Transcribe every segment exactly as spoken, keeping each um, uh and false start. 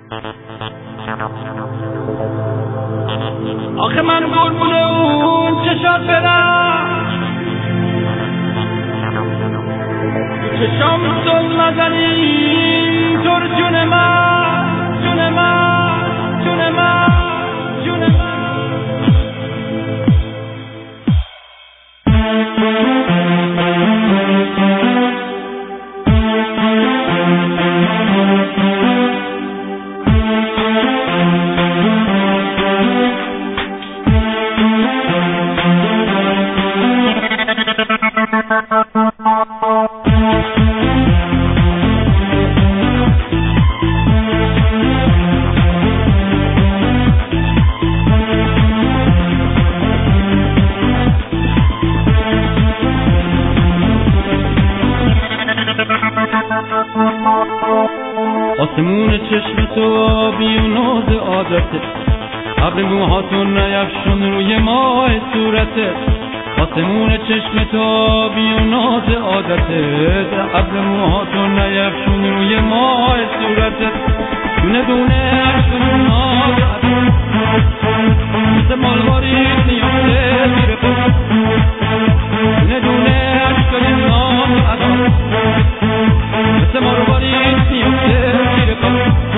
آخه من قربون اون چشات برم، چشام زل نزنی طور جون من، جون من، جون من، جون من. آسمون چشم تو آبی و ناز عادته، ابر موهاتون نیفشون روی ماه صورته. آسمون چشم تو آبی و ناز عادته، ابر موهاتون نیفشون روی ماه صورته. دونه دونه عشق ناز مثل مالوارید نیافته میره پا، دونه دونه عشق ناز مثل مالوارید نیافته میره پا.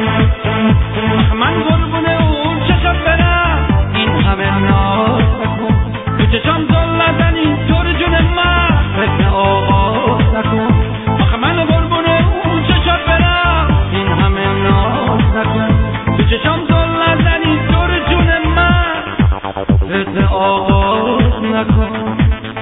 من قربون اون چشم برم، این همه ناز نکن، تو چشم زل نزنی طور جون من، فتن آغاز نکن. آخه من قربون اون چشم برم، این همه ناز نکن، تو چشم زل نزنی طور جون من، فتن آغاز نکن.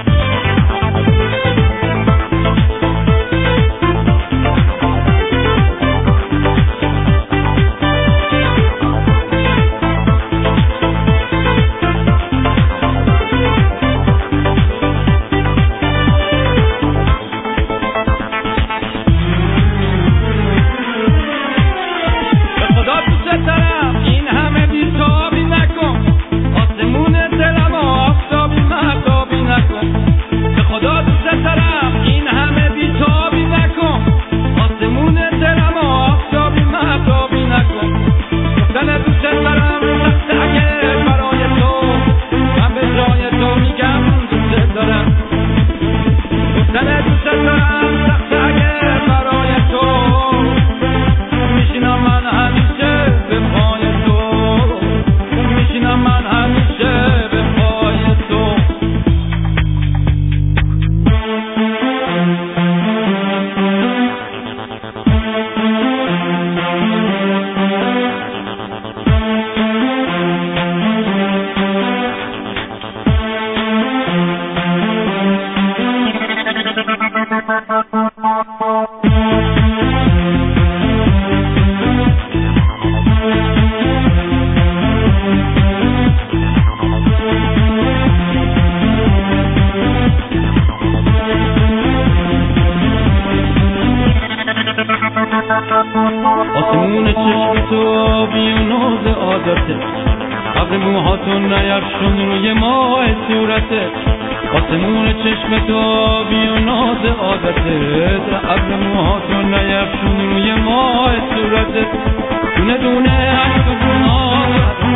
آسمون چشم تو آبی و ناز عادته، ابر موهاتون نیفشون روی ماه صورته. آسمون چشم تو آبی و ناز عادته، ابر موهاتون نیفشون روی ماه صورته. دونه دونه عشق و ناز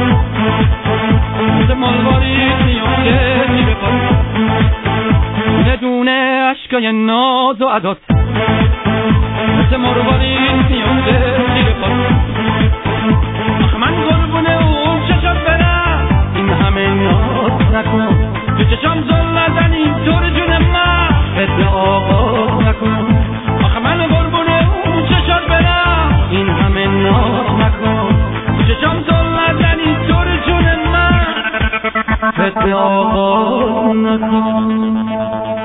مثل مالوارید نیافته میره پا، دونه دونه عشقای ناز و عدات مثل مروارید نیافته میره پا. آخه من قربون اون چشم برم، این همه ناز نکن، تو چشم زل نزنی طور جون من، فتن آغاز نکن. آخه من قربون اون چشم برم، این همه ناز نکن، تو چشم زل نزنی طور جون من، فتن آغاز نکن.